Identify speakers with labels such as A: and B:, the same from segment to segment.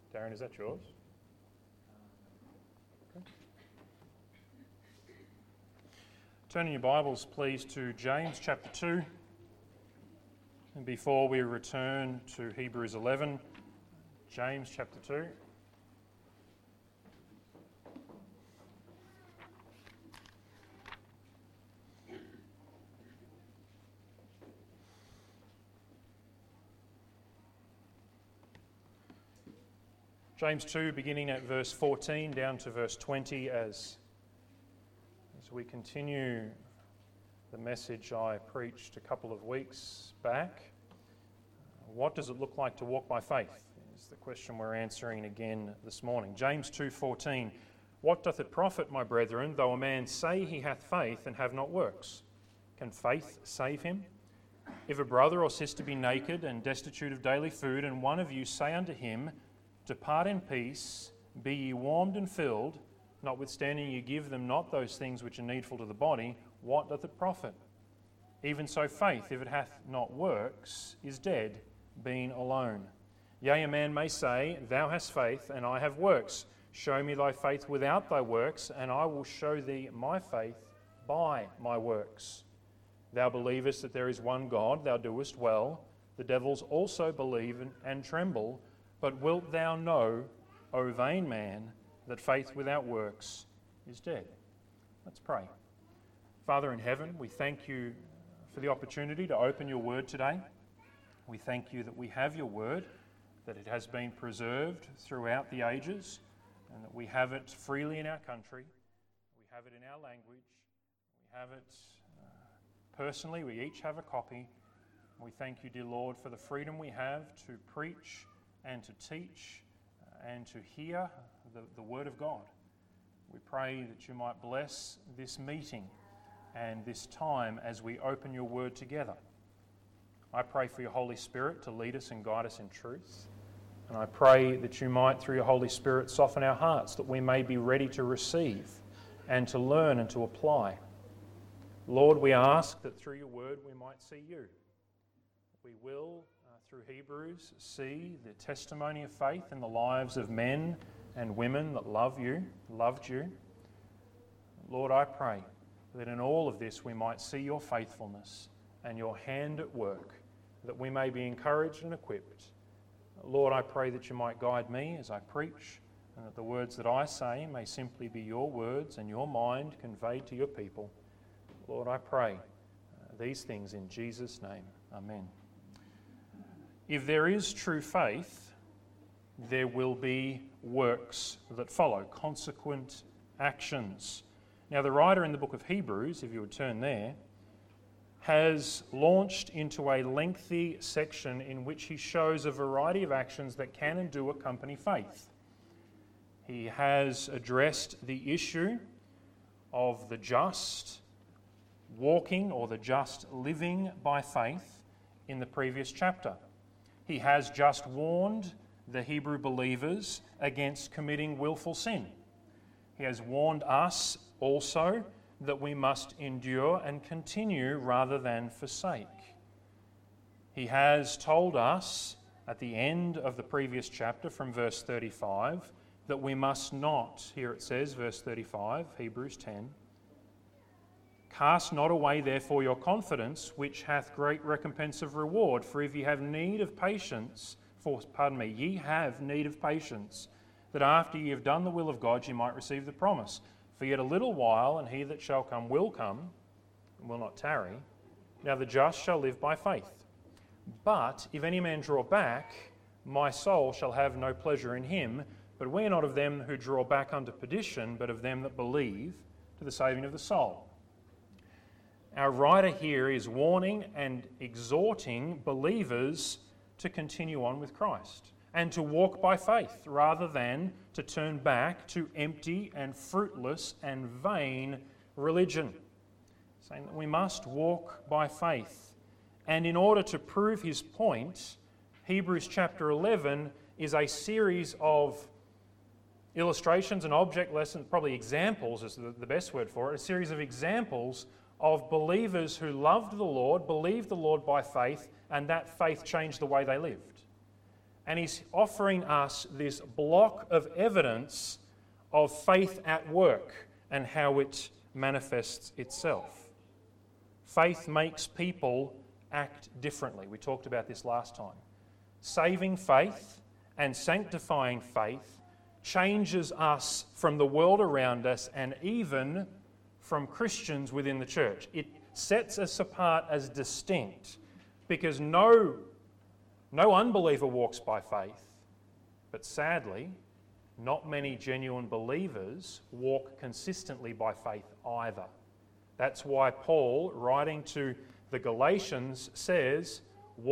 A: Darren, is that yours? Okay. Turn in your Bibles, please, to James chapter 2. And before we return to Hebrews 11, James chapter 2. James 2, beginning at verse 14 down to verse 20, as we continue the message I preached a couple of weeks back. What does it look like to walk by faith is the question we're answering again this morning. James 2:14, what doth it profit, my brethren, though a man say he hath faith and have not works? Can faith save him? If a brother or sister be naked and destitute of daily food, and one of you say unto him, Depart in peace, be ye warmed and filled, notwithstanding ye give them not those things which are needful to the body, what doth it profit? Even so faith, if it hath not works, is dead, being alone. Yea, a man may say, Thou hast faith, and I have works. Show me thy faith without thy works, and I will show thee my faith by my works. Thou believest that there is one God, thou doest well. The devils also believe and tremble. But wilt thou know, O vain man, that faith without works is dead? Let's pray. Father in heaven, we thank you for the opportunity to open your word today. We thank you that we have your word, that it has been preserved throughout the ages, and that we have it freely in our country. We have it in our language. We have it personally. We each have a copy. We thank you, dear Lord, for the freedom we have to preach and to teach and to hear the word of God. We pray that you might bless this meeting and this time as we open your word together. I pray for your Holy Spirit to lead us and guide us in truth. And I pray that you might, through your Holy Spirit, soften our hearts, that we may be ready to receive and to learn and to apply. Lord, we ask that through your word we might see you. We will, through Hebrews, see the testimony of faith in the lives of men and women that loved you. Lord, I pray that in all of this we might see your faithfulness and your hand at work, that we may be encouraged and equipped. Lord, I pray that you might guide me as I preach, and that the words that I say may simply be your words and your mind conveyed to your people. Lord, I pray these things in Jesus' name. Amen. If there is true faith, there will be works that follow, consequent actions. Now, the writer in the book of Hebrews, if you would turn there, has launched into a lengthy section in which he shows a variety of actions that can and do accompany faith. He has addressed the issue of the just walking or the just living by faith in the previous chapter. He has just warned the Hebrew believers against committing willful sin. He has warned us also that we must endure and continue rather than forsake. He has told us at the end of the previous chapter from verse 35 that we must not, here it says, verse 35, Hebrews 10, Cast not away therefore your confidence, which hath great recompense of reward. For if ye have need of patience, ye have need of patience, that after ye have done the will of God, ye might receive the promise. For yet a little while, and he that shall come, and will not tarry. Now the just shall live by faith. But if any man draw back, my soul shall have no pleasure in him. But we are not of them who draw back unto perdition, but of them that believe to the saving of the soul. Our writer here is warning and exhorting believers to continue on with Christ and to walk by faith rather than to turn back to empty and fruitless and vain religion. Saying that we must walk by faith. And in order to prove his point, Hebrews chapter 11 is a series of illustrations and object lessons, probably examples is the best word for it, a series of examples of believers who loved the Lord, believed the Lord by faith, and that faith changed the way they lived. And he's offering us this block of evidence of faith at work and how it manifests itself. Faith makes people act differently. We talked about this last time. Saving faith and sanctifying faith changes us from the world around us and even from Christians within the church. It sets us apart as distinct because no unbeliever walks by faith, but sadly, not many genuine believers walk consistently by faith either. That's why Paul, writing to the Galatians, says,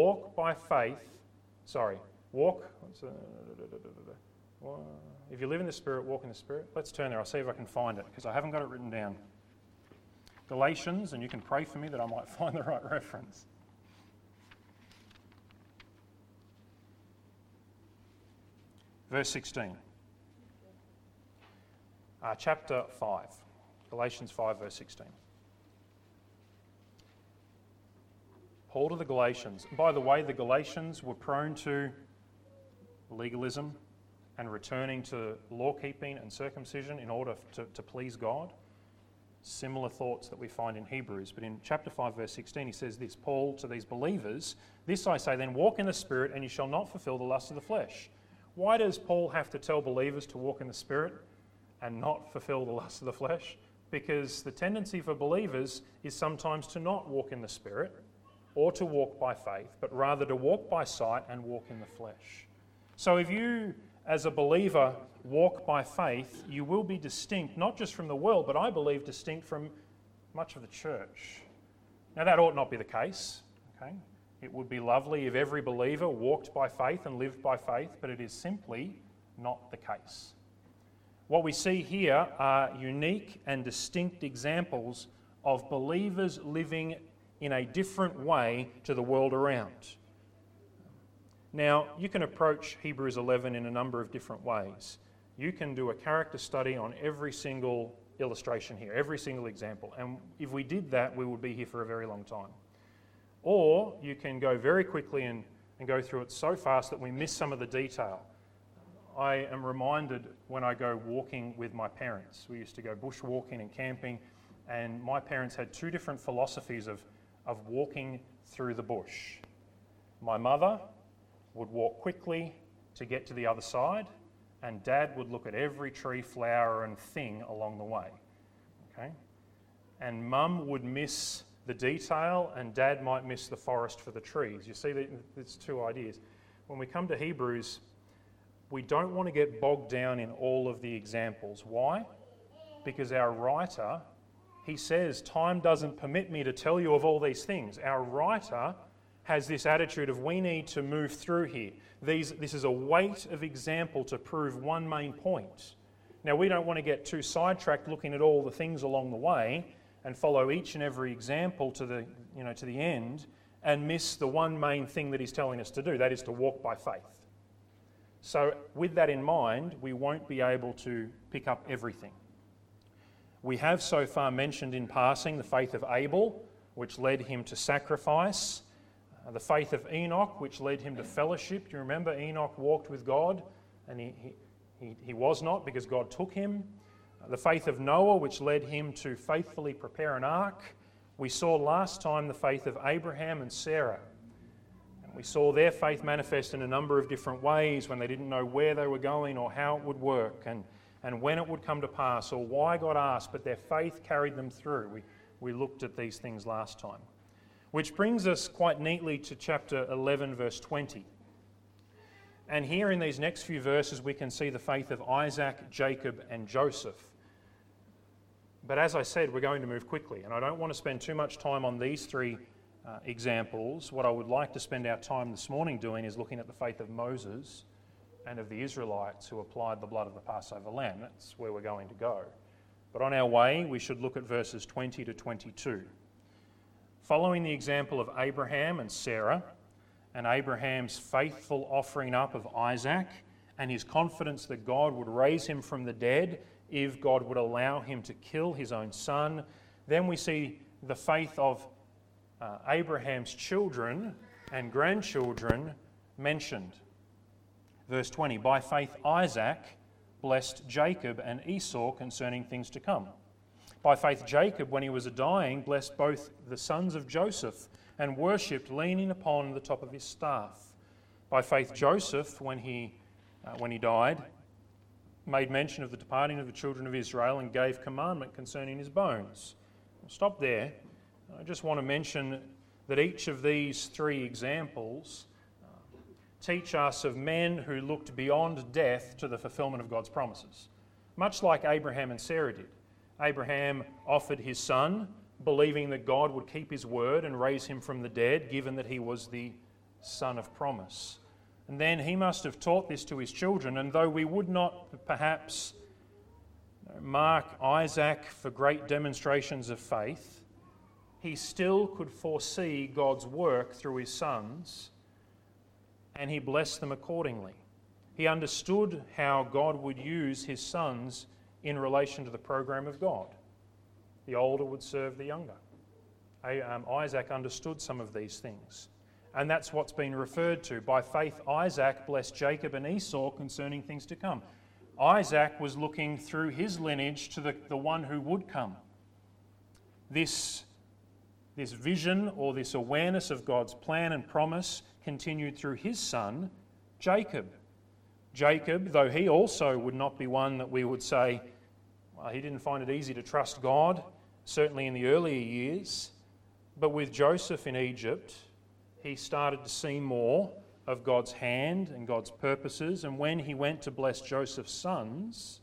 A: if you live in the Spirit, walk in the Spirit. Let's turn there. I'll see if I can find it, because I haven't got it written down. Galatians, and you can pray for me that I might find the right reference. Verse 16. Chapter 5. Galatians 5, verse 16. Paul to the Galatians. By the way, the Galatians were prone to legalism and returning to law-keeping and circumcision in order to please God. Similar thoughts that we find in Hebrews. But in chapter 5, verse 16, he says this, Paul to these believers, "This I say then, walk in the Spirit, and you shall not fulfill the lust of the flesh." Why does Paul have to tell believers to walk in the Spirit and not fulfill the lust of the flesh? Because the tendency for believers is sometimes to not walk in the Spirit or to walk by faith, but rather to walk by sight and walk in the flesh. So if you, as a believer, walk by faith, you will be distinct, not just from the world, but I believe distinct from much of the church. Now that ought not be the case, okay? It would be lovely if every believer walked by faith and lived by faith, but it is simply not the case. What we see here are unique and distinct examples of believers living in a different way to the world around. Now, you can approach Hebrews 11 in a number of different ways. You can do a character study on every single illustration here, every single example, and if we did that, we would be here for a very long time. Or you can go very quickly and go through it so fast that we miss some of the detail. I am reminded when I go walking with my parents. We used to go bushwalking and camping, and my parents had two different philosophies of walking through the bush. My mother would walk quickly to get to the other side, and Dad would look at every tree, flower and thing along the way. Okay? And Mum would miss the detail, and Dad might miss the forest for the trees. You see, there's two ideas. When we come to Hebrews, we don't want to get bogged down in all of the examples. Why? Because our writer, he says, time doesn't permit me to tell you of all these things. Our writer has this attitude of we need to move through here. This is a weight of example to prove one main point. Now, we don't want to get too sidetracked looking at all the things along the way and follow each and every example to the end and miss the one main thing that he's telling us to do, that is to walk by faith. So with that in mind, we won't be able to pick up everything. We have so far mentioned in passing the faith of Abel, which led him to sacrifice, the faith of Enoch, which led him to fellowship. Do you remember Enoch walked with God and he was not because God took him? The faith of Noah, which led him to faithfully prepare an ark. We saw last time the faith of Abraham and Sarah. And we saw their faith manifest in a number of different ways when they didn't know where they were going or how it would work and when it would come to pass or why God asked, but their faith carried them through. We looked at these things last time. Which brings us quite neatly to chapter 11, verse 20. And here in these next few verses, we can see the faith of Isaac, Jacob, and Joseph. But as I said, we're going to move quickly, and I don't want to spend too much time on these three examples. What I would like to spend our time this morning doing is looking at the faith of Moses and of the Israelites who applied the blood of the Passover lamb. That's where we're going to go. But on our way, we should look at verses 20 to 22. Following the example of Abraham and Sarah, and Abraham's faithful offering up of Isaac, and his confidence that God would raise him from the dead if God would allow him to kill his own son, then we see the faith of Abraham's children and grandchildren mentioned. Verse 20, by faith Isaac blessed Jacob and Esau concerning things to come. By faith Jacob, when he was dying, blessed both the sons of Joseph and worshipped, leaning upon the top of his staff. By faith Joseph, when he died, made mention of the departing of the children of Israel and gave commandment concerning his bones. I'll stop there. I just want to mention that each of these three examples teach us of men who looked beyond death to the fulfillment of God's promises, much like Abraham and Sarah did. Abraham offered his son, believing that God would keep his word and raise him from the dead, given that he was the son of promise. And then he must have taught this to his children, and though we would not perhaps mark Isaac for great demonstrations of faith, he still could foresee God's work through his sons, and he blessed them accordingly. He understood how God would use his sons in relation to the program of God. The older would serve the younger. Isaac understood some of these things. And that's what's been referred to. By faith, Isaac blessed Jacob and Esau concerning things to come. Isaac was looking through his lineage to the one who would come. This vision or this awareness of God's plan and promise continued through his son, Jacob. Jacob, though he also would not be one that we would say, well, he didn't find it easy to trust God, certainly in the earlier years, but with Joseph in Egypt, he started to see more of God's hand and God's purposes, and when he went to bless Joseph's sons,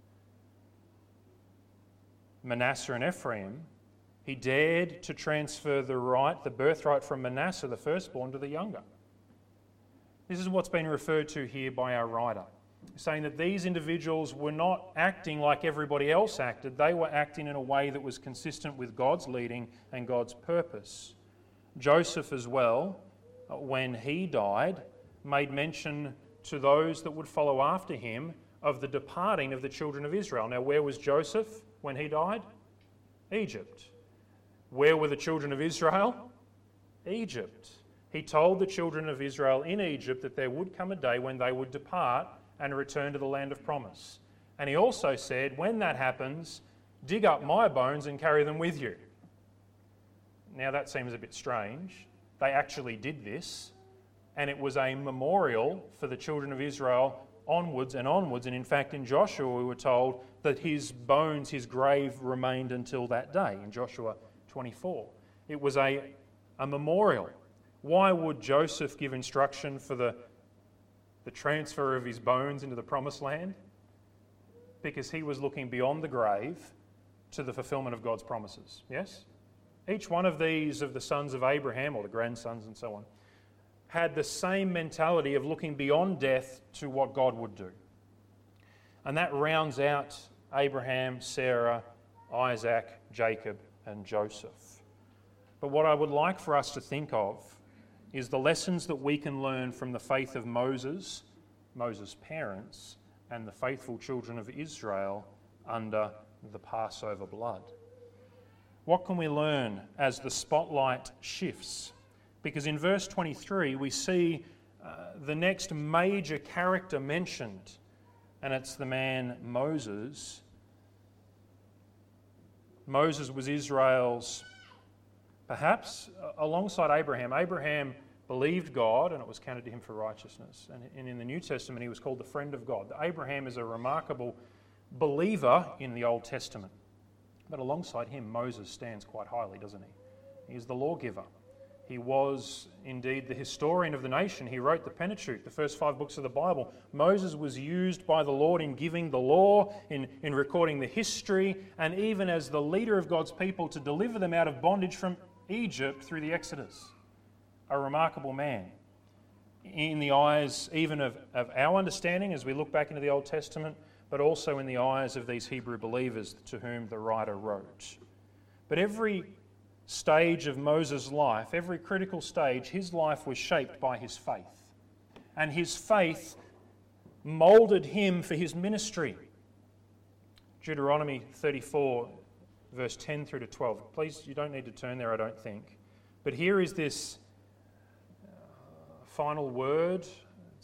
A: Manasseh and Ephraim, he dared to transfer the birthright from Manasseh, the firstborn, to the younger. This is what's been referred to here by our writer, saying that these individuals were not acting like everybody else acted. They were acting in a way that was consistent with God's leading and God's purpose. Joseph as well, when he died, made mention to those that would follow after him of the departing of the children of Israel. Now, where was Joseph when he died? Egypt. Where were the children of Israel? Egypt. He told the children of Israel in Egypt that there would come a day when they would depart and return to the land of promise. And he also said, when that happens, dig up my bones and carry them with you. Now that seems a bit strange. They actually did this, and it was a memorial for the children of Israel onwards and onwards. And in fact, in Joshua, we were told that his bones, his grave, remained until that day, in Joshua 24. It was a memorial. Why would Joseph give instruction for the transfer of his bones into the promised land? Because he was looking beyond the grave to the fulfillment of God's promises. Yes? Each one of these, of the sons of Abraham, or the grandsons and so on, had the same mentality of looking beyond death to what God would do. And that rounds out Abraham, Sarah, Isaac, Jacob, and Joseph. But what I would like for us to think of is the lessons that we can learn from the faith of Moses' parents, and the faithful children of Israel under the Passover blood. What can we learn as the spotlight shifts? Because in verse 23 we see the next major character mentioned, and it's the man Moses. Moses was Israel's, perhaps alongside Abraham. Abraham believed God and it was counted to him for righteousness. And in the New Testament he was called the friend of God. Abraham is a remarkable believer in the Old Testament. But alongside him, Moses stands quite highly, doesn't he? He is the lawgiver. He was indeed the historian of the nation. He wrote the Pentateuch, the first 5 books of the Bible. Moses was used by the Lord in giving the law, in recording the history, and even as the leader of God's people to deliver them out of bondage from Egypt through the Exodus. A remarkable man. In the eyes even of our understanding as we look back into the Old Testament, but also in the eyes of these Hebrew believers to whom the writer wrote. But every stage of Moses' life, every critical stage, his life was shaped by his faith. And his faith moulded him for his ministry. Deuteronomy 34, verse 10 through to 12. Please, you don't need to turn there, I don't think. But here is this final word.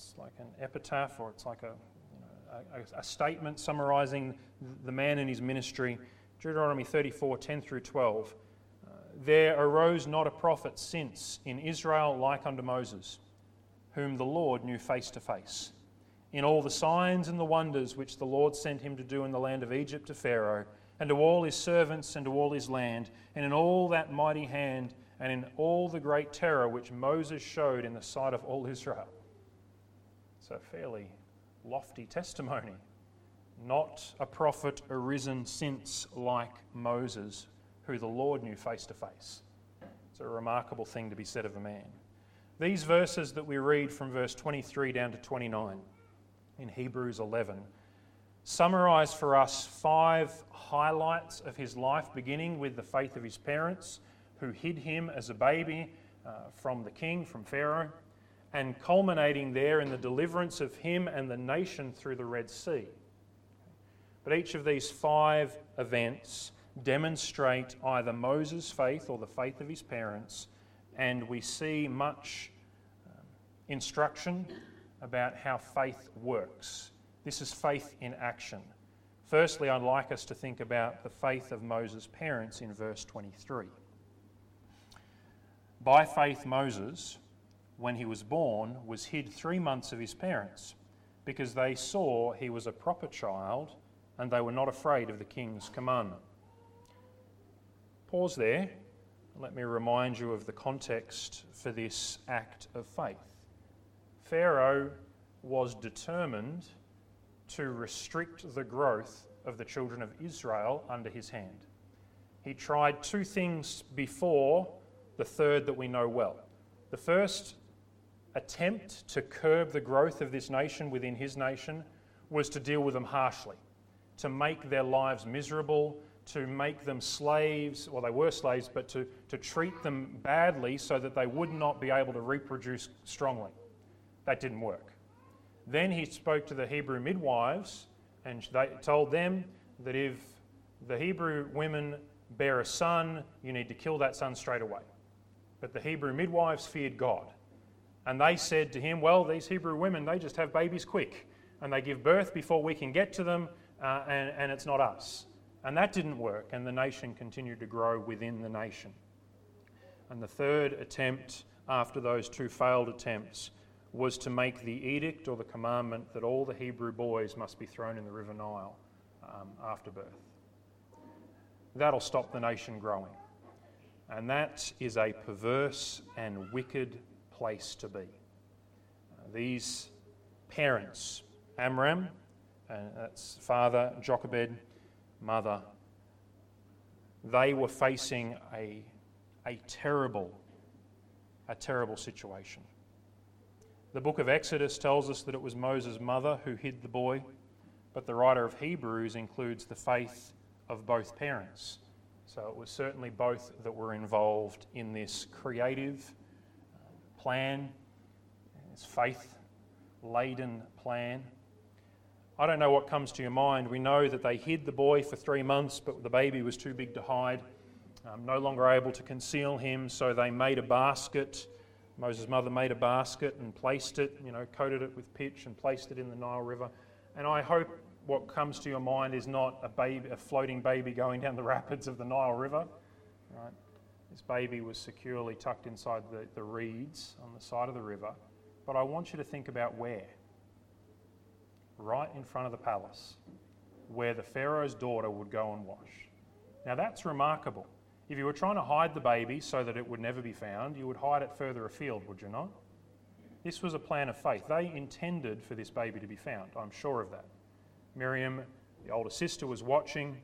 A: It's like an epitaph, or it's like a statement summarising the man and his ministry. Deuteronomy 34, 10 through 12. There arose not a prophet since in Israel like unto Moses, whom the Lord knew face to face. In all the signs and the wonders which the Lord sent him to do in the land of Egypt to Pharaoh, and to all his servants and to all his land, and in all that mighty hand, and in all the great terror which Moses showed in the sight of all Israel. It's a fairly lofty testimony. Not a prophet arisen since like Moses, who the Lord knew face to face. It's a remarkable thing to be said of a man. These verses that we read from verse 23 down to 29 in Hebrews 11 summarise for us 5 highlights of his life, beginning with the faith of his parents, who hid him as a baby from the king, from Pharaoh, and culminating there in the deliverance of him and the nation through the Red Sea. But each of these 5 events demonstrate either Moses' faith or the faith of his parents, and we see much instruction about how faith works. This is faith in action. Firstly, I'd like us to think about the faith of Moses' parents in verse 23. By faith, Moses, when he was born, was hid 3 months of his parents, because they saw he was a proper child, and they were not afraid of the king's commandment. Pause there. Let me remind you of the context for this act of faith. Pharaoh was determined to restrict the growth of the children of Israel under his hand. He tried 2 things before the third that we know well. The first attempt to curb the growth of this nation within his nation was to deal with them harshly, to make their lives miserable, to make them slaves, well, they were slaves, but to treat them badly so that they would not be able to reproduce strongly. That didn't work. Then he spoke to the Hebrew midwives, and they told them that if the Hebrew women bear a son, you need to kill that son straight away. But the Hebrew midwives feared God. And they said to him, well, these Hebrew women, they just have babies quick, and they give birth before we can get to them, and it's not us. And that didn't work, and the nation continued to grow within the nation. And the third attempt, after those 2 failed attempts, was to make the edict or the commandment that all the Hebrew boys must be thrown in the River Nile after birth. That'll stop the nation growing. And that is a perverse and wicked place to be. These parents, Amram, and that's father, Jochebed, mother, they were facing a terrible situation. The book of Exodus tells us that it was Moses' mother who hid the boy, but the writer of Hebrews includes the faith of both parents. So it was certainly both that were involved in this creative plan, this faith-laden plan. I don't know what comes to your mind. We know that they hid the boy for 3 months, but the baby was too big to hide, no longer able to conceal him, so they made a basket. Moses' mother made a basket and placed it, coated it with pitch and placed it in the Nile River. And I hope what comes to your mind is not a floating baby going down the rapids of the Nile River. Right? This baby was securely tucked inside the reeds on the side of the river. But I want you to think about where. Right in front of the palace, where the Pharaoh's daughter would go and wash. Now that's remarkable. If you were trying to hide the baby so that it would never be found, you would hide it further afield, would you not? This was a plan of faith. They intended for this baby to be found. I'm sure of that. Miriam, the older sister, was watching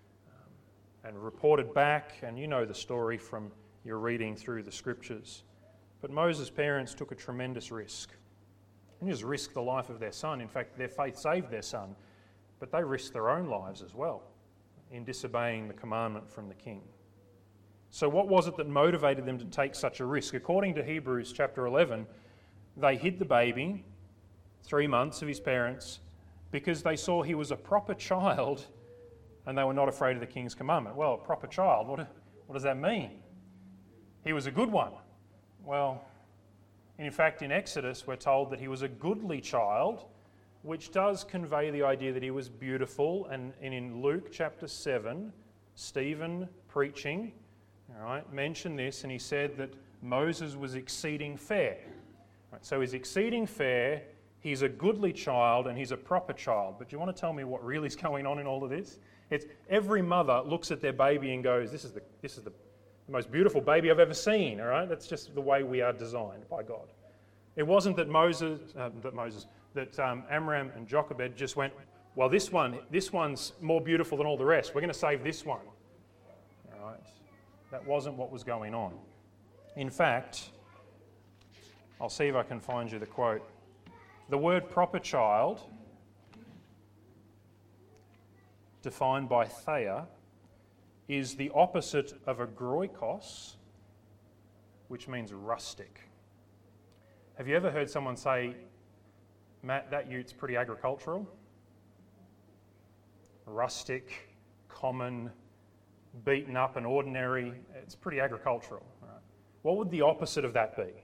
A: and reported back, and you know the story from your reading through the scriptures. But Moses' parents took a tremendous risk. They just risked the life of their son. In fact, their faith saved their son, but they risked their own lives as well in disobeying the commandment from the king. So what was it that motivated them to take such a risk? According to Hebrews chapter 11, they hid the baby, 3 months of his parents, because they saw he was a proper child and they were not afraid of the king's commandment. Well, a proper child, what does that mean? He was a good one. Well, In fact, in Exodus, we're told that he was a goodly child, which does convey the idea that he was beautiful. And in Luke chapter 7, Stephen preaching, mentioned this, and he said that Moses was exceeding fair. So he's exceeding fair, he's a goodly child, and he's a proper child. But do you want to tell me what really is going on in all of this? It's every mother looks at their baby and goes, this is the most beautiful baby I've ever seen, all right? That's just the way we are designed by God. It wasn't that Amram and Jochebed just went, well, this one's more beautiful than all the rest. We're going to save this one. All right? That wasn't what was going on. In fact, I'll see if I can find you the quote. The word proper child, defined by Thayer, is the opposite of agroikos, which means rustic. Have you ever heard someone say, Matt, that ute's pretty agricultural? Rustic, common, beaten up and ordinary. It's pretty agricultural. Right? What would the opposite of that be?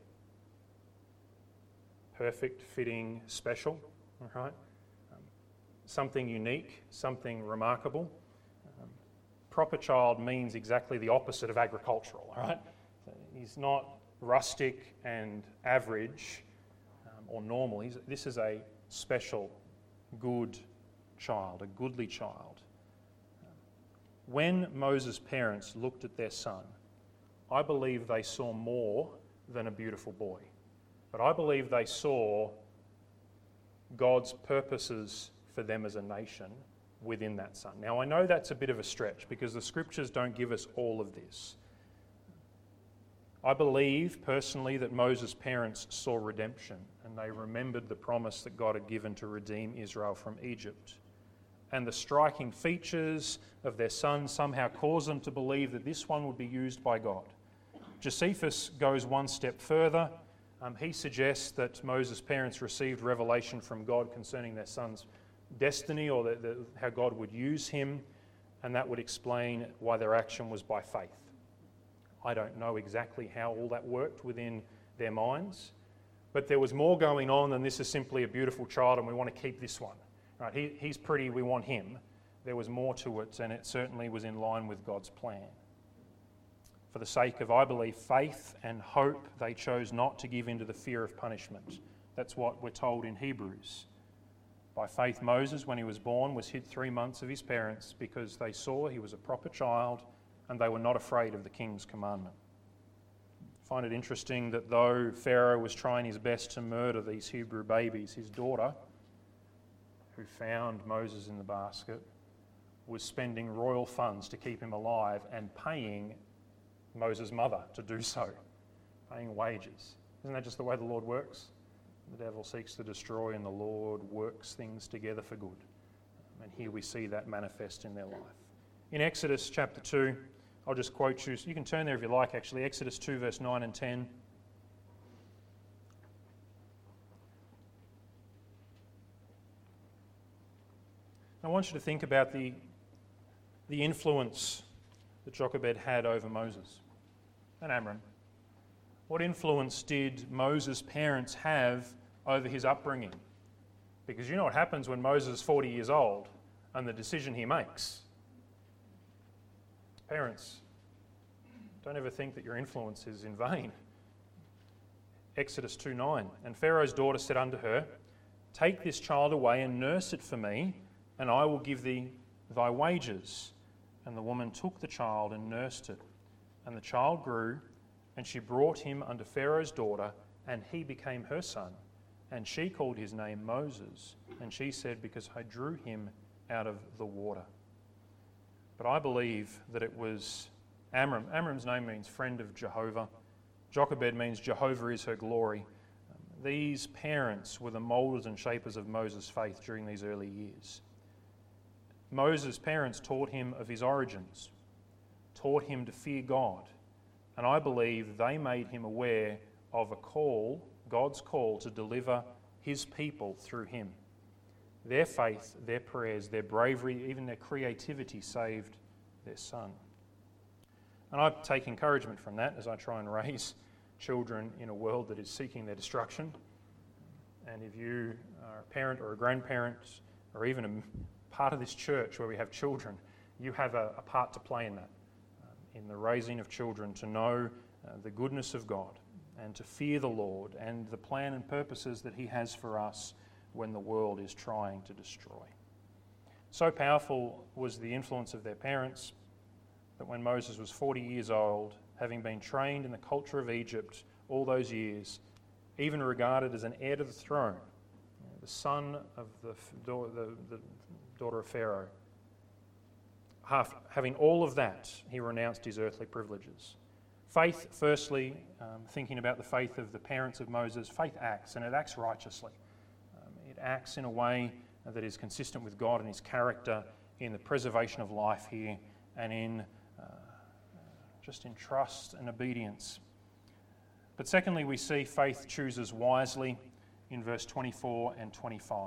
A: Perfect, fitting, special. Right? Something unique, something remarkable. Proper child means exactly the opposite of agricultural. Right? He's not rustic and average or normal. This is a special, good child, a goodly child. When Moses' parents looked at their son, I believe they saw more than a beautiful boy. But I believe they saw God's purposes for them as a nation within that son. Now, I know that's a bit of a stretch because the scriptures don't give us all of this. I believe personally that Moses' parents saw redemption and they remembered the promise that God had given to redeem Israel from Egypt. And the striking features of their son somehow caused them to believe that this one would be used by God. Josephus goes one step further. He suggests that Moses' parents received revelation from God concerning their son's destiny or how God would use him, and that would explain why their action was by faith. I don't know exactly how all that worked within their minds, but there was more going on than this is simply a beautiful child and we want to keep this one. Right? He's pretty, we want him. There was more to it, and it certainly was in line with God's plan. For the sake of, I believe, faith and hope, they chose not to give in to the fear of punishment. That's what we're told in Hebrews. By faith, Moses, when he was born, was hid 3 months of his parents because they saw he was a proper child and they were not afraid of the king's commandment. I find it interesting that though Pharaoh was trying his best to murder these Hebrew babies, his daughter, who found Moses in the basket, was spending royal funds to keep him alive and paying Moses' mother to do so, paying wages. Isn't that just the way the Lord works? The devil seeks to destroy and the Lord works things together for good. And here we see that manifest in their life. In Exodus chapter 2, I'll just quote you. You can turn there if you like, actually. Exodus 2, verse 9 and 10. I want you to think about the influence that Jochebed had over Moses and Amram. What influence did Moses' parents have over his upbringing? Because you know what happens when Moses is 40 years old and the decision he makes. Parents, don't ever think that your influence is in vain. Exodus 2:9, and Pharaoh's daughter said unto her, Take this child away and nurse it for me, and I will give thee thy wages. And the woman took the child and nursed it. And the child grew, and she brought him unto Pharaoh's daughter, and he became her son. And she called his name Moses. And she said, Because I drew him out of the water. But I believe that it was Amram. Amram's name means friend of Jehovah. Jochebed means Jehovah is her glory. These parents were the moulders and shapers of Moses' faith during these early years. Moses' parents taught him of his origins, taught him to fear God, and I believe they made him aware of a call, God's call to deliver his people through him. Their faith, their prayers, their bravery, even their creativity saved their son. And I take encouragement from that as I try and raise children in a world that is seeking their destruction. And if you are a parent or a grandparent or even a part of this church where we have children, you have a part to play in that, in the raising of children to know the goodness of God and to fear the Lord and the plan and purposes that He has for us when the world is trying to destroy. So powerful was the influence of their parents that when Moses was 40 years old, having been trained in the culture of Egypt all those years, even regarded as an heir to the throne, the son of the daughter of Pharaoh, having all of that, he renounced his earthly privileges. Faith, firstly, thinking about the faith of the parents of Moses, faith acts, and it acts righteously. It acts in a way that is consistent with God and His character in the preservation of life here and in just in trust and obedience. But secondly, we see faith chooses wisely in verse 24 and 25.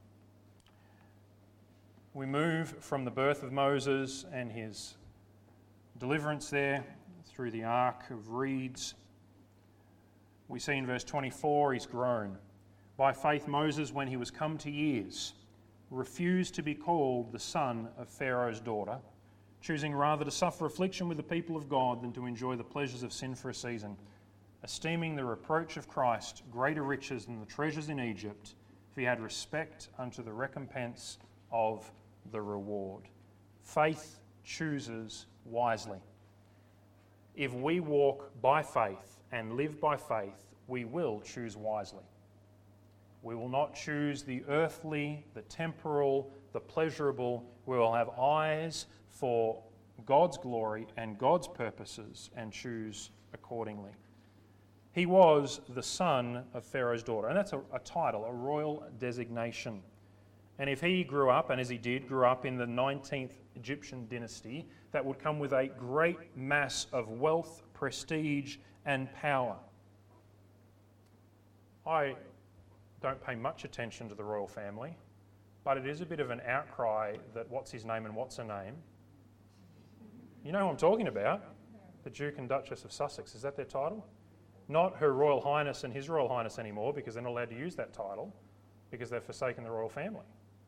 A: We move from the birth of Moses and his deliverance there through the ark of reeds. We see in verse 24 he's grown. By faith Moses, when he was come to years, refused to be called the son of Pharaoh's daughter, choosing rather to suffer affliction with the people of God than to enjoy the pleasures of sin for a season, esteeming the reproach of Christ greater riches than the treasures in Egypt, if he had respect unto the recompense of the reward. Faith chooses wisely. If we walk by faith and live by faith, we will choose wisely. We will not choose the earthly, the temporal, the pleasurable. We will have eyes for God's glory and God's purposes and choose accordingly. He was the son of Pharaoh's daughter, and that's a title, a royal designation. And if he grew up, and as he did, grew up in the 19th Egyptian dynasty, that would come with a great mass of wealth, prestige, and power. I don't pay much attention to the royal family, but it is a bit of an outcry that what's his name and what's her name. You know who I'm talking about? The Duke and Duchess of Sussex. Is that their title? Not Her Royal Highness and His Royal Highness anymore, because they're not allowed to use that title because they've forsaken the royal family.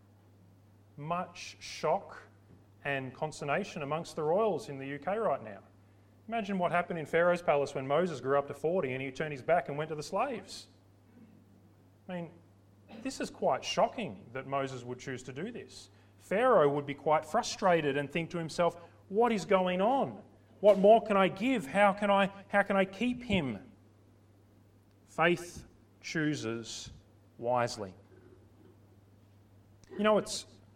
A: Much shock and consternation amongst the royals in the UK right now. Imagine what happened in Pharaoh's palace when Moses grew up to 40 and he turned his back and went to the slaves. I mean, this is quite shocking that Moses would choose to do this. Pharaoh would be quite frustrated and think to himself, what is going on? What more can I give? How can I keep him? Faith chooses wisely. You know,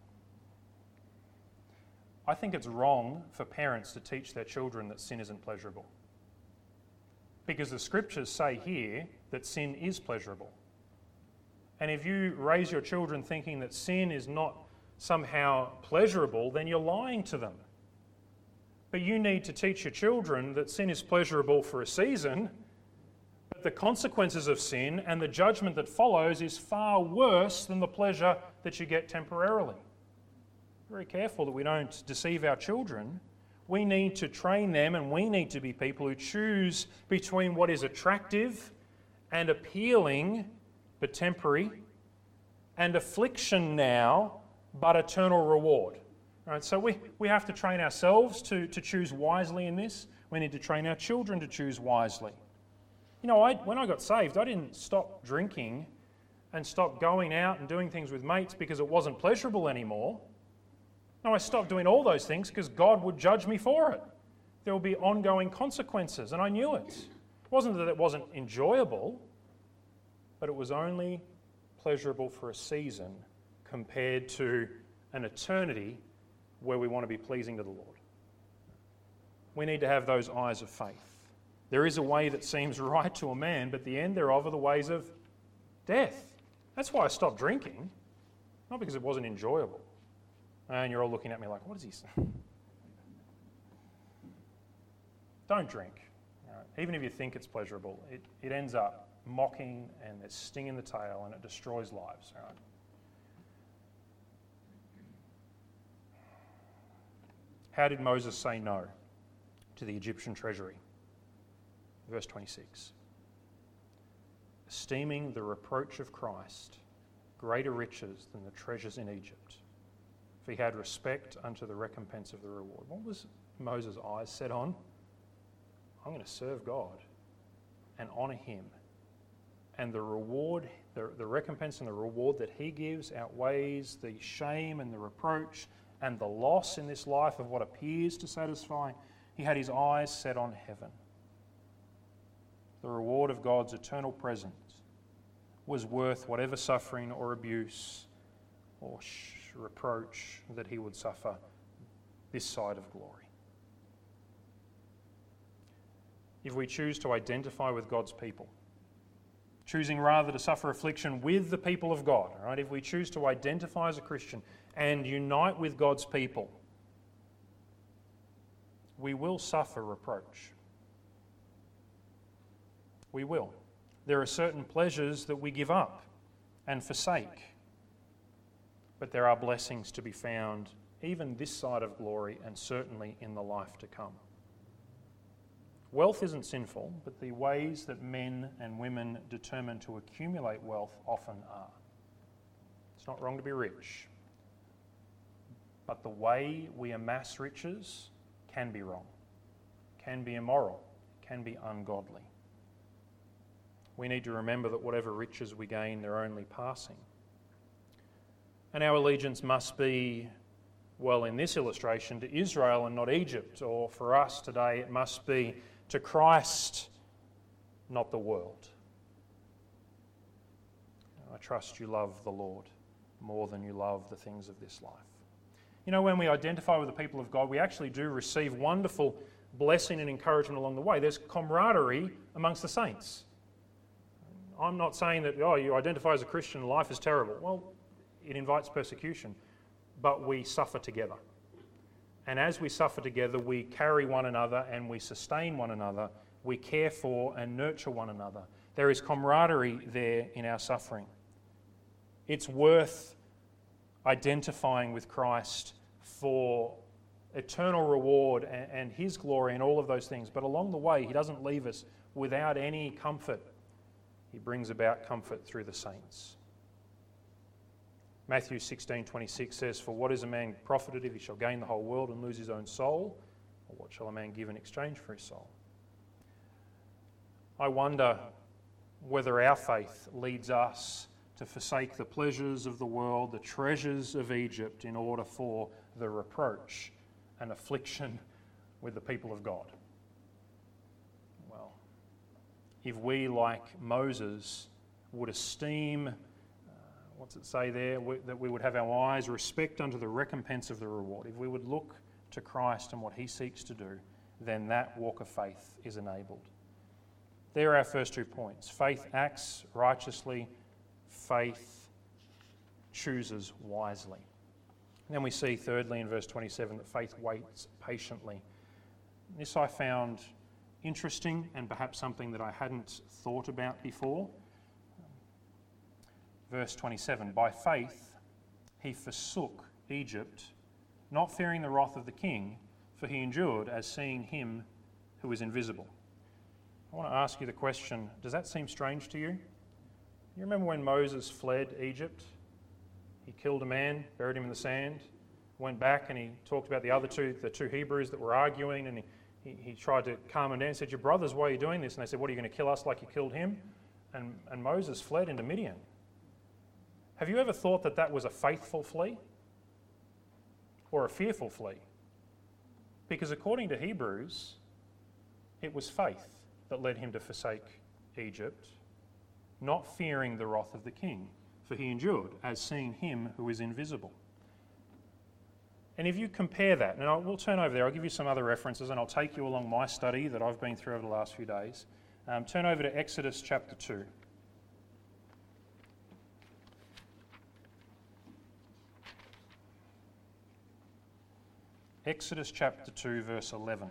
A: I think it's wrong for parents to teach their children that sin isn't pleasurable. Because the scriptures say here that sin is pleasurable. And if you raise your children thinking that sin is not somehow pleasurable, then you're lying to them. But you need to teach your children that sin is pleasurable for a season, but the consequences of sin and the judgment that follows is far worse than the pleasure that you get temporarily. Very careful that we don't deceive our children. We need to train them, and we need to be people who choose between what is attractive and appealing but temporary, and affliction now but eternal reward. Right, so we have to train ourselves to choose wisely in this. We need to train our children to choose wisely. You know, when I got saved, I didn't stop drinking and stop going out and doing things with mates because it wasn't pleasurable anymore. No, I stopped doing all those things because God would judge me for it. There would be ongoing consequences, and I knew it. It wasn't that it wasn't enjoyable, but it was only pleasurable for a season compared to an eternity where we want to be pleasing to the Lord. We need to have those eyes of faith. There is a way that seems right to a man, but the end thereof are the ways of death. That's why I stopped drinking, not because it wasn't enjoyable. And you're all looking at me like, what is he saying? Don't drink. Right? Even if you think it's pleasurable, it ends up mocking, and there's sting in the tail, and it destroys lives. Right? How did Moses say no to the Egyptian treasury? Verse 26. esteeming the reproach of Christ greater riches than the treasures in Egypt, for he had respect unto the recompense of the reward. What was Moses' eyes set on? I'm going to serve God and honour him. And the reward, the recompense and the reward that he gives outweighs the shame and the reproach and the loss in this life of what appears to satisfy. He had his eyes set on heaven. The reward of God's eternal presence was worth whatever suffering or abuse or reproach that he would suffer this side of glory. If we choose to identify with God's people, choosing rather to suffer affliction with the people of God, right? If we choose to identify as a Christian and unite with God's people, we will suffer reproach. We will. There are certain pleasures that we give up and forsake, but there are blessings to be found even this side of glory and certainly in the life to come. Wealth isn't sinful, but the ways that men and women determine to accumulate wealth often are. It's not wrong to be rich, but the way we amass riches can be wrong, can be immoral, can be ungodly. We need to remember that whatever riches we gain, they're only passing. And our allegiance must be, well, in this illustration, to Israel and not Egypt, or for us today, it must be to Christ, not the world. I trust you love the Lord more than you love the things of this life. You know, when we identify with the people of God, we actually do receive wonderful blessing and encouragement along the way. There's camaraderie amongst the saints. I'm not saying that, you identify as a Christian, life is terrible. Well, it invites persecution, but we suffer together. And as we suffer together, we carry one another and we sustain one another. We care for and nurture one another. There is camaraderie there in our suffering. It's worth identifying with Christ for eternal reward and his glory and all of those things. But along the way, he doesn't leave us without any comfort. He brings about comfort through the saints. Matthew 16:26 says, "For what is a man profited if he shall gain the whole world and lose his own soul? Or what shall a man give in exchange for his soul?" I wonder whether our faith leads us to forsake the pleasures of the world, the treasures of Egypt, in order for the reproach and affliction with the people of God. Well, if we, like Moses, would esteem what's it say there? That we would have our eyes respect unto the recompense of the reward. If we would look to Christ and what he seeks to do, then that walk of faith is enabled. There are our first 2 points. Faith acts righteously. Faith chooses wisely. And then we see thirdly in verse 27 that faith waits patiently. This I found interesting and perhaps something that I hadn't thought about before. Verse 27, "By faith he forsook Egypt, not fearing the wrath of the king, for he endured as seeing him who is invisible." I want to ask you the question, does that seem strange to you? You remember when Moses fled Egypt? He killed a man, buried him in the sand, went back and he talked about the two Hebrews that were arguing, and he tried to calm them down and said, "Your brothers, why are you doing this?" And they said, "What, are you going to kill us like you killed him?" And Moses fled into Midian. Have you ever thought that that was a faithful flee or a fearful flee? Because according to Hebrews, it was faith that led him to forsake Egypt, not fearing the wrath of the king, for he endured as seeing him who is invisible. And if you compare that, and we'll turn over there, I'll give you some other references and I'll take you along my study that I've been through over the last few days. Turn over to Exodus chapter 2. Exodus chapter 2, verse 11.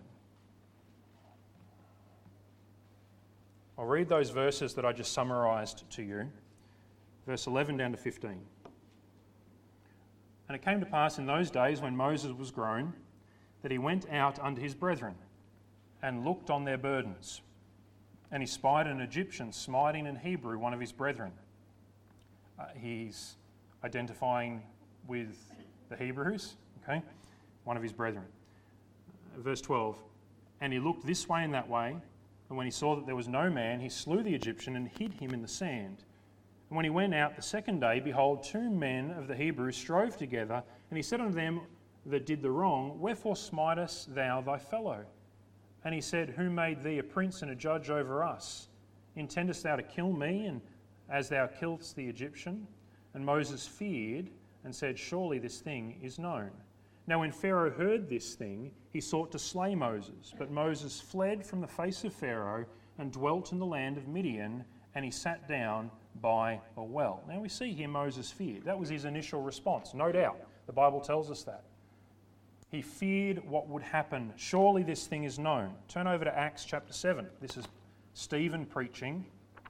A: I'll read those verses that I just summarised to you, verse 11 down to 15. "And it came to pass in those days when Moses was grown, that he went out unto his brethren, and looked on their burdens. and he spied an Egyptian smiting an Hebrew, one of his brethren. He's identifying with the Hebrews, okay? One of his brethren. Verse 12, and he looked this way and that way, and when he saw that there was no man, he slew the Egyptian and hid him in the sand. And when he went out the second day, behold, 2 men of the Hebrews strove together, and he said unto them that did the wrong, wherefore smitest thou thy fellow? And he said, who made thee a prince and a judge over us? Intendest thou to kill me, and as thou killedst the Egyptian? And Moses feared, and said, surely this thing is known. Now when Pharaoh heard this thing, he sought to slay Moses. But Moses fled from the face of Pharaoh, and dwelt in the land of Midian, and he sat down by a well. Now we see here Moses feared. That was his initial response, no doubt. The Bible tells us that. He feared what would happen. Surely this thing is known. Turn over to Acts chapter 7. This is Stephen preaching.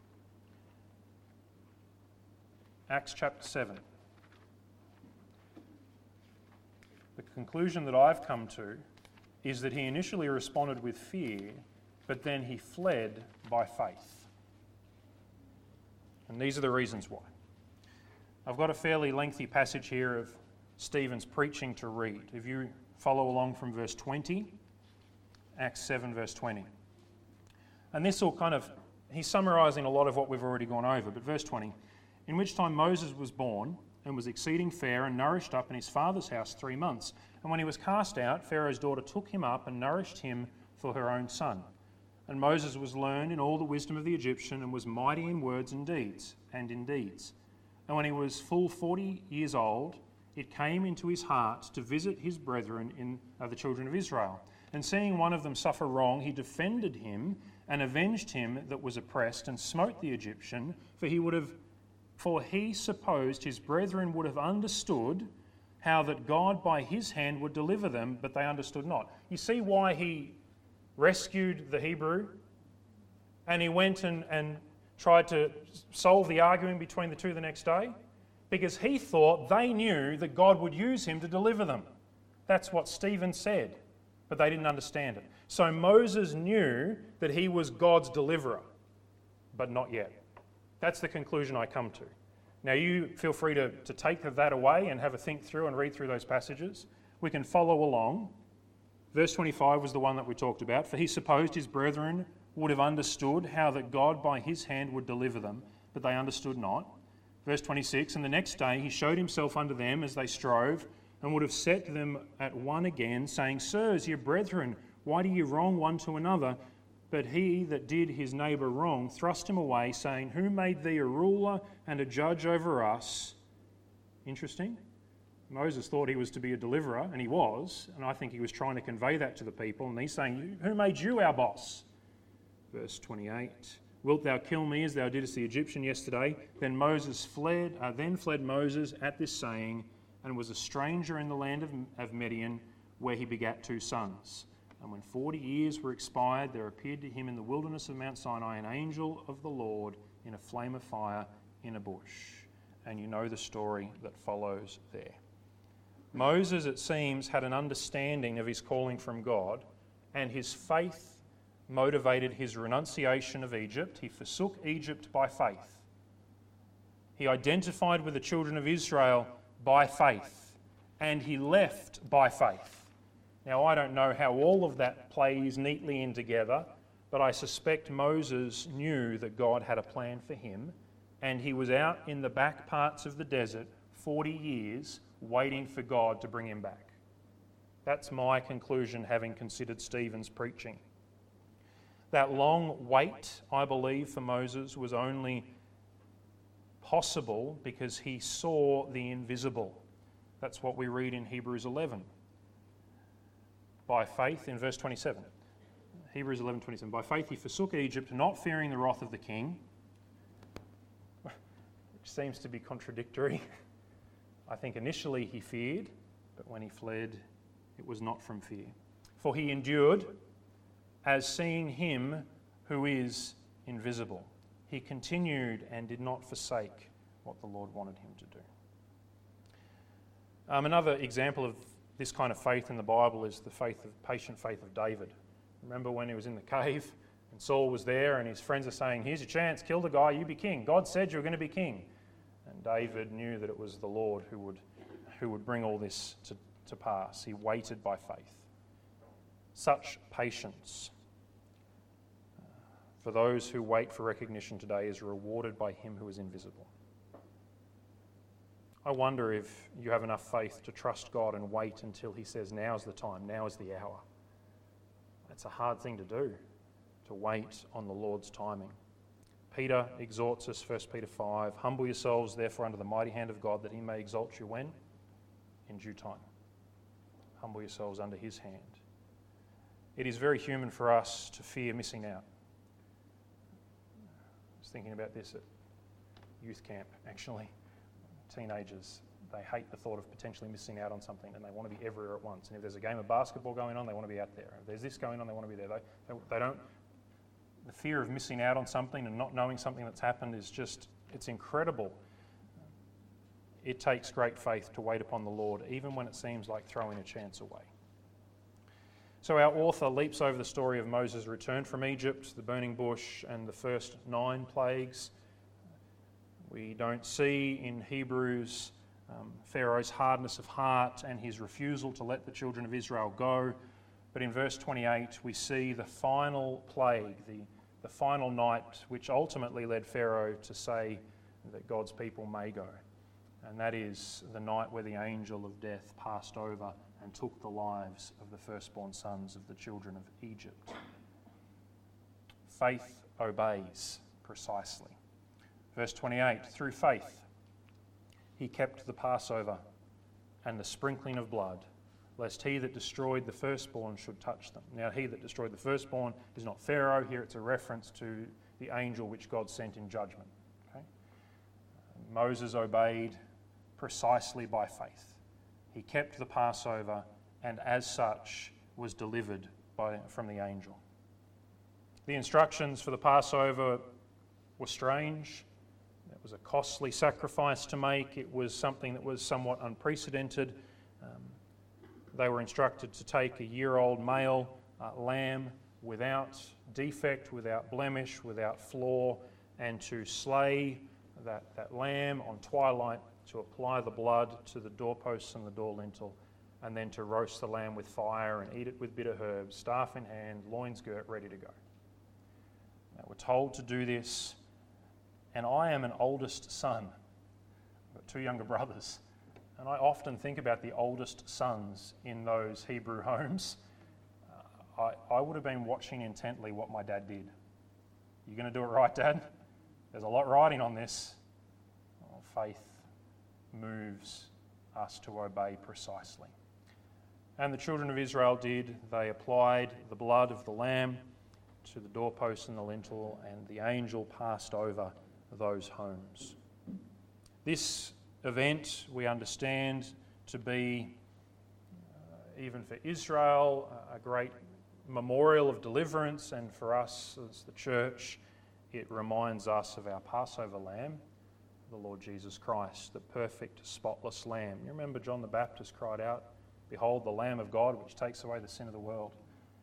A: Acts chapter 7. The conclusion that I've come to is that he initially responded with fear, but then he fled by faith. And these are the reasons why. I've got a fairly lengthy passage here of Stephen's preaching to read. If you follow along from verse 20, Acts 7 verse 20. And this will he's summarising a lot of what we've already gone over, but verse 20, in which time Moses was born and was exceeding fair and nourished up in his father's house 3 months. And when he was cast out, Pharaoh's daughter took him up and nourished him for her own son. And Moses was learned in all the wisdom of the Egyptian and was mighty in words and deeds. And when he was full 40 years old, it came into his heart to visit his brethren in the children of Israel. And seeing one of them suffer wrong, he defended him and avenged him that was oppressed and smote the Egyptian, for he supposed his brethren would have understood how that God by his hand would deliver them, but they understood not. You see why he rescued the Hebrew? And he went and tried to solve the argument between the two the next day? Because he thought they knew that God would use him to deliver them. That's what Stephen said, but they didn't understand it. So Moses knew that he was God's deliverer, but not yet. That's the conclusion I come to. Now you feel free to take that away and have a think through and read through those passages. We can follow along. Verse 25 was the one that we talked about. For he supposed his brethren would have understood how that God by his hand would deliver them, but they understood not. Verse 26, and the next day he showed himself unto them as they strove, and would have set them at one again, saying, Sirs, ye brethren, why do ye wrong one to another? But he that did his neighbour wrong thrust him away, saying, Who made thee a ruler and a judge over us? Interesting. Moses thought he was to be a deliverer, and he was, and I think he was trying to convey that to the people, and he's saying, Who made you our boss? Verse 28, Wilt thou kill me as thou didst the Egyptian yesterday? Then fled Moses at this saying, and was a stranger in the land of Midian, where he begat 2 sons. And when 40 years were expired, there appeared to him in the wilderness of Mount Sinai an angel of the Lord in a flame of fire in a bush. And you know the story that follows there. Moses, it seems, had an understanding of his calling from God, and his faith motivated his renunciation of Egypt. He forsook Egypt by faith. He identified with the children of Israel by faith, and he left by faith. Now, I don't know how all of that plays neatly in together, but I suspect Moses knew that God had a plan for him, and he was out in the back parts of the desert 40 years waiting for God to bring him back. That's my conclusion, having considered Stephen's preaching. That long wait, I believe, for Moses was only possible because he saw the invisible. That's what we read in Hebrews 11. By faith, in verse 27, Hebrews 11:27, by faith he forsook Egypt, not fearing the wrath of the king, which seems to be contradictory. I think initially he feared, but when he fled, it was not from fear. For he endured as seeing him who is invisible. He continued and did not forsake what the Lord wanted him to do. Another example of this kind of faith in the Bible is the patient faith of David. Remember when he was in the cave And Saul was there, and his friends are saying, here's your chance, kill the guy, you be king. God said you were going to be king. And David knew that it was the Lord who would bring all this to pass. He waited by faith. Such patience for those who wait for recognition today is rewarded by him who is invisible. I wonder if you have enough faith to trust God and wait until he says, now's the time, now is the hour. It's a hard thing to do, to wait on the Lord's timing. Peter exhorts us, 1 Peter 5, humble yourselves therefore under the mighty hand of God that he may exalt you when? In due time. Humble yourselves under his hand. It is very human for us to fear missing out. I was thinking about this at youth camp, actually. Teenagers, they hate the thought of potentially missing out on something, and they want to be everywhere at once. And if there's a game of basketball going on, they want to be out there. If there's this going on, they want to be there. They don't. The fear of missing out on something and not knowing something that's happened is just, it's incredible. It takes great faith to wait upon the Lord, even when it seems like throwing a chance away. So our author leaps over the story of Moses' return from Egypt, the burning bush, and the first 9 plagues. We don't see in Hebrews Pharaoh's hardness of heart and his refusal to let the children of Israel go. But in verse 28, we see the final plague, the final night, which ultimately led Pharaoh to say that God's people may go. And that is the night where the angel of death passed over and took the lives of the firstborn sons of the children of Egypt. Faith obeys precisely. Verse 28, through faith he kept the Passover and the sprinkling of blood, lest he that destroyed the firstborn should touch them. Now, he that destroyed the firstborn is not Pharaoh. Here it's a reference to the angel which God sent in judgment. Okay? Moses obeyed precisely by faith. He kept the Passover and as such was delivered from the angel. The instructions for the Passover were strange. It was a costly sacrifice to make. It was something that was somewhat unprecedented. They were instructed to take a year-old male lamb without defect, without blemish, without flaw, and to slay that lamb on twilight, to apply the blood to the doorposts and the door lintel, and then to roast the lamb with fire and eat it with bitter herbs, staff in hand, loins girt, ready to go. Now, we're told to do this, and I am an oldest son. I've got 2 younger brothers. And I often think about the oldest sons in those Hebrew homes. I would have been watching intently what my dad did. You going to do it right, Dad? There's a lot riding on this. Faith moves us to obey precisely. And the children of Israel did. They applied the blood of the lamb to the doorpost and the lintel, and the angel passed over those homes. This event we understand to be, even for Israel, a great memorial of deliverance, and for us as the church, it reminds us of our Passover lamb, the Lord Jesus Christ, the perfect, spotless lamb. You remember John the Baptist cried out, "Behold the Lamb of God which takes away the sin of the world."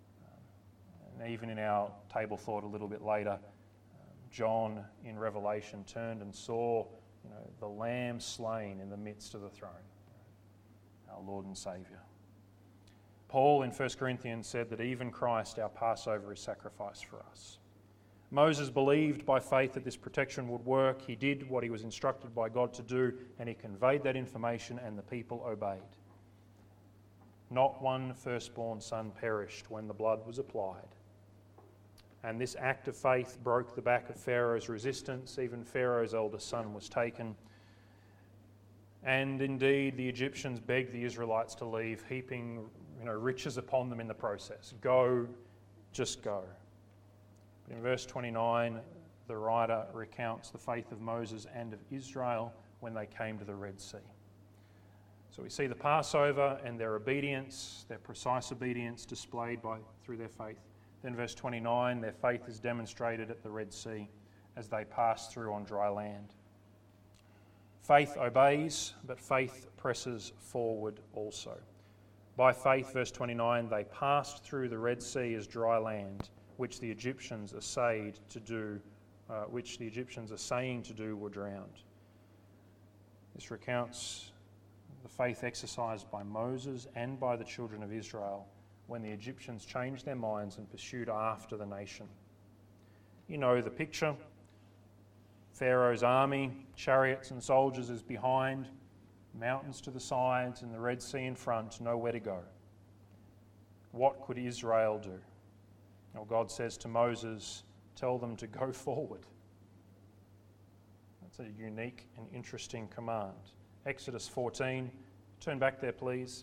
A: And even in our table thought a little bit later, John in Revelation turned and saw the Lamb slain in the midst of the throne, our Lord and Saviour. Paul in 1 Corinthians said that even Christ, our Passover, is sacrificed for us. Moses believed by faith that this protection would work. He did what he was instructed by God to do, and he conveyed that information, and the people obeyed. Not one firstborn son perished when the blood was applied. And this act of faith broke the back of Pharaoh's resistance. Even Pharaoh's eldest son was taken. And indeed, the Egyptians begged the Israelites to leave, heaping riches upon them in the process. Go, just go. But in verse 29, the writer recounts the faith of Moses and of Israel when they came to the Red Sea. So we see the Passover and their obedience, their precise obedience displayed through their faith. Then verse 29, their faith is demonstrated at the Red Sea as they pass through on dry land. Faith obeys, but faith presses forward also. By faith, verse 29, they passed through the Red Sea as dry land which the Egyptians essayed to do, which the Egyptians are saying to do, were drowned. This recounts the faith exercised by Moses and by the children of Israel when the Egyptians changed their minds and pursued after the nation. You know the picture. Pharaoh's army, chariots and soldiers is behind, mountains to the sides and the Red Sea in front, nowhere to go. What could Israel do? Well, God says to Moses, tell them to go forward. That's a unique and interesting command. Exodus 14. Turn back there, please.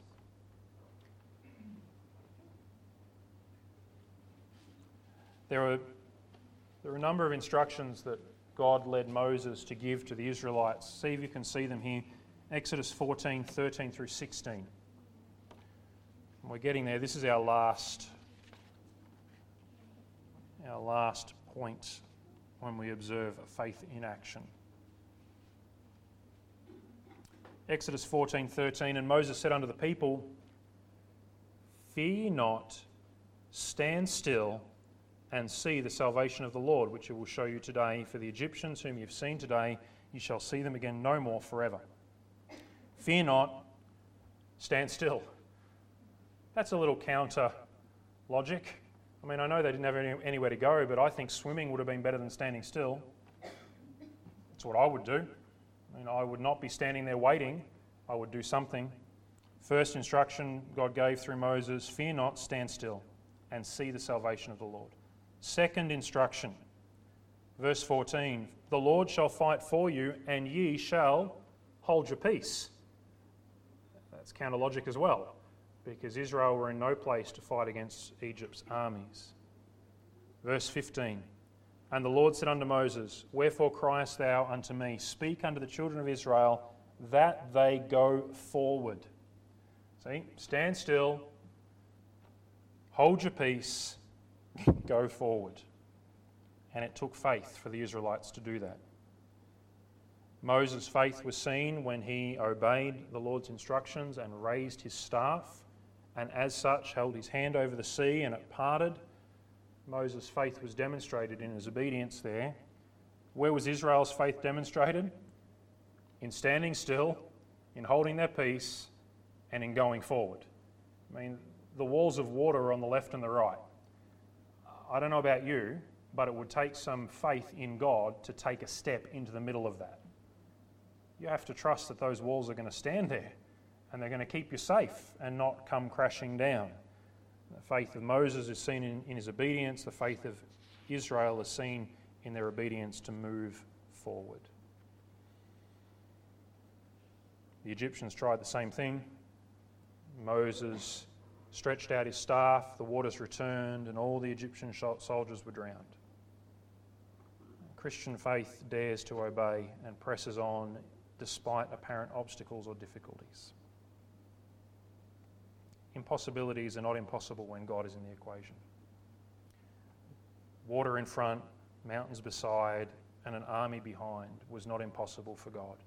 A: There are a number of instructions that God led Moses to give to the Israelites. See if you can see them here. Exodus 14, 13 through 16. And we're getting there. This is our last point when we observe faith in action. Exodus 14:13, and Moses said unto the people, fear ye not, stand still, and see the salvation of the Lord, which I will show you today. For the Egyptians whom you have seen today, you shall see them again no more forever. Fear not, stand still. That's a little counter logic. I mean, I know they didn't have anywhere to go, but I think swimming would have been better than standing still. That's what I would do. I mean, I would not be standing there waiting. I would do something. First instruction God gave through Moses, fear not, stand still, and see the salvation of the Lord. Second instruction, verse 14, the Lord shall fight for you, and ye shall hold your peace. That's counter logic as well, because Israel were in no place to fight against Egypt's armies. Verse 15, and the Lord said unto Moses, wherefore criest thou unto me? Speak unto the children of Israel, that they go forward. See, stand still, hold your peace, go forward. And it took faith for the Israelites to do that. Moses' faith was seen when he obeyed the Lord's instructions and raised his staff, and as such held his hand over the sea and it parted. Moses' faith was demonstrated in his obedience there. Where was Israel's faith demonstrated? In standing still, in holding their peace, and in going forward. I mean, the walls of water are on the left and the right. I don't know about you, but it would take some faith in God to take a step into the middle of that. You have to trust that those walls are going to stand there and they're going to keep you safe and not come crashing down. The faith of Moses is seen in his obedience. The faith of Israel is seen in their obedience to move forward. The Egyptians tried the same thing. Moses stretched out his staff, the waters returned, and all the Egyptian soldiers were drowned. Christian faith dares to obey and presses on despite apparent obstacles or difficulties. Impossibilities are not impossible when God is in the equation. Water in front, mountains beside, and an army behind was not impossible for God.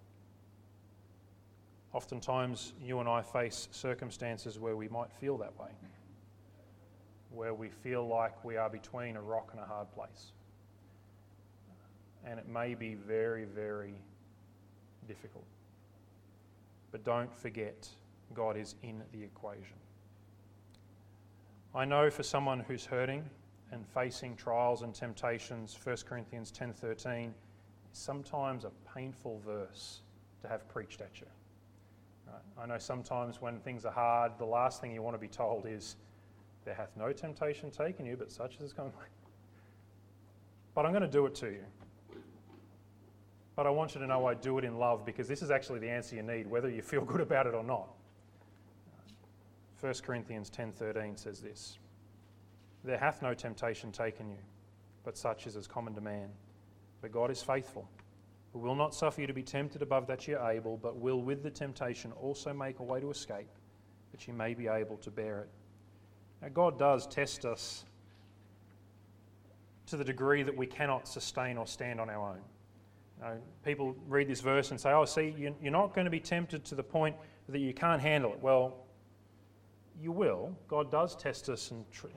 A: Oftentimes, you and I face circumstances where we might feel that way, where we feel like we are between a rock and a hard place. And it may be very, very difficult. But don't forget, God is in the equation. I know for someone who's hurting and facing trials and temptations, 1 Corinthians 10:13 is sometimes a painful verse to have preached at you. Right? I know sometimes when things are hard, the last thing you want to be told is, there hath no temptation taken you, but such as is common. But I'm going to do it to you. But I want you to know I do it in love, because this is actually the answer you need, whether you feel good about it or not. 1 Corinthians 10:13 says this, there hath no temptation taken you, but such as is common to man. But God is faithful, who will not suffer you to be tempted above that ye are able, but will with the temptation also make a way to escape, that ye may be able to bear it. Now God does test us to the degree that we cannot sustain or stand on our own. You know, people read this verse and say, oh, see, you're not going to be tempted to the point that you can't handle it. Well, you will. God does test us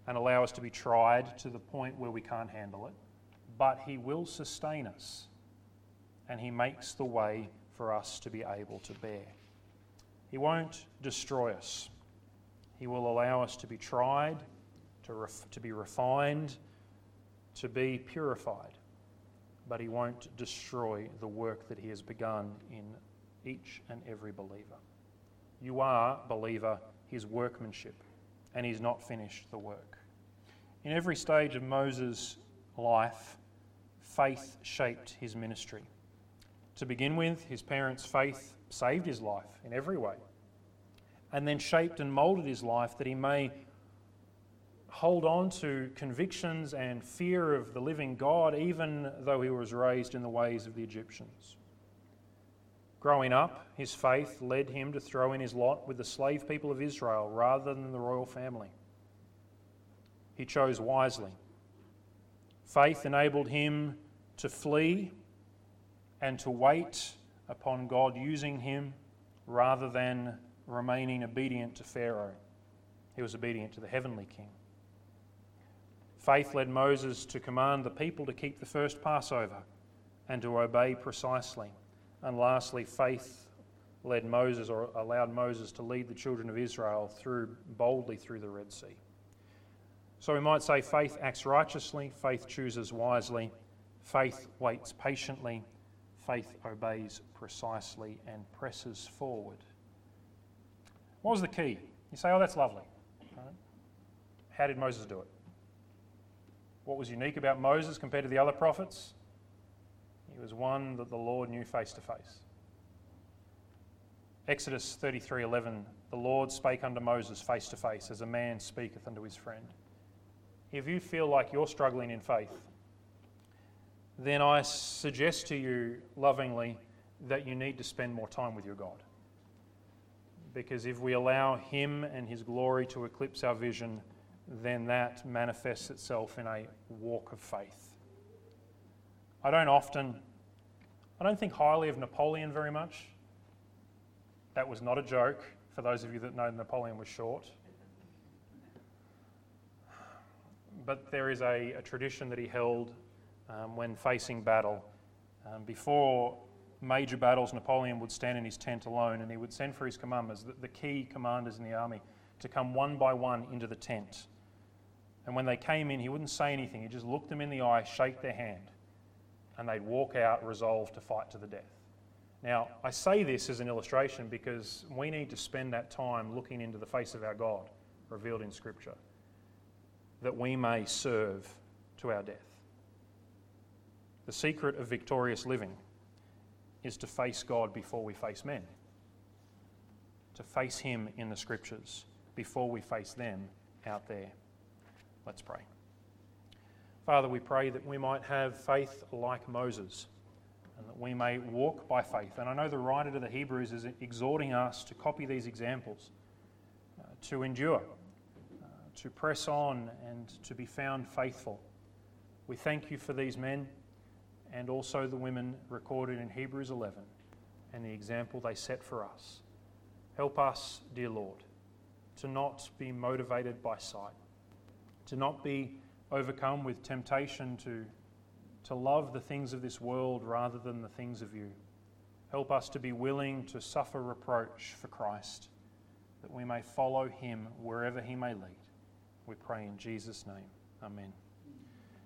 A: and allow us to be tried to the point where we can't handle it, but He will sustain us, and He makes the way for us to be able to bear. He won't destroy us. He will allow us to be tried, to be refined, to be purified, but He won't destroy the work that He has begun in each and every believer. You are, believer, His workmanship, and He's not finished the work. In every stage of Moses' life, faith shaped his ministry. To begin with, his parents' faith saved his life in every way, and then shaped and moulded his life that he may hold on to convictions and fear of the living God, even though he was raised in the ways of the Egyptians. Growing up, his faith led him to throw in his lot with the slave people of Israel rather than the royal family. He chose wisely. Faith enabled him to flee and to wait upon God using him rather than remaining obedient to Pharaoh. He was obedient to the heavenly king. Faith led Moses to command the people to keep the first Passover and to obey precisely. And lastly, faith led Moses, or allowed Moses to lead the children of Israel boldly through the Red Sea. So we might say faith acts righteously, faith chooses wisely, faith waits patiently, faith obeys precisely and presses forward. What was the key? You say, oh, that's lovely. Right? How did Moses do it? What was unique about Moses compared to the other prophets? He was one that the Lord knew face to face. Exodus 33:11, the Lord spake unto Moses face to face, as a man speaketh unto his friend. If you feel like you're struggling in faith, then I suggest to you lovingly that you need to spend more time with your God. Because if we allow Him and His glory to eclipse our vision, then that manifests itself in a walk of faith. I don't think highly of Napoleon very much. That was not a joke, for those of you that know Napoleon was short. But there is a tradition that he held when facing battle. Before major battles, Napoleon would stand in his tent alone, and he would send for his commanders, the key commanders in the army, to come one by one into the tent. And when they came in, he wouldn't say anything. He'd just look them in the eye, shake their hand, and they'd walk out resolved to fight to the death. Now, I say this as an illustration because we need to spend that time looking into the face of our God, revealed in Scripture, that we may serve to our death. The secret of victorious living is to face God before we face men, to face Him in the Scriptures before we face them out there. Let's pray. Father, we pray that we might have faith like Moses and that we may walk by faith. And I know the writer to the Hebrews is exhorting us to copy these examples, to endure, to press on and to be found faithful. We thank you for these men and also the women recorded in Hebrews 11 and the example they set for us. Help us, dear Lord, to not be motivated by sight, to not be overcome with temptation to love the things of this world rather than the things of you. Help us to be willing to suffer reproach for Christ, that we may follow Him wherever He may lead. We pray in Jesus' name. Amen.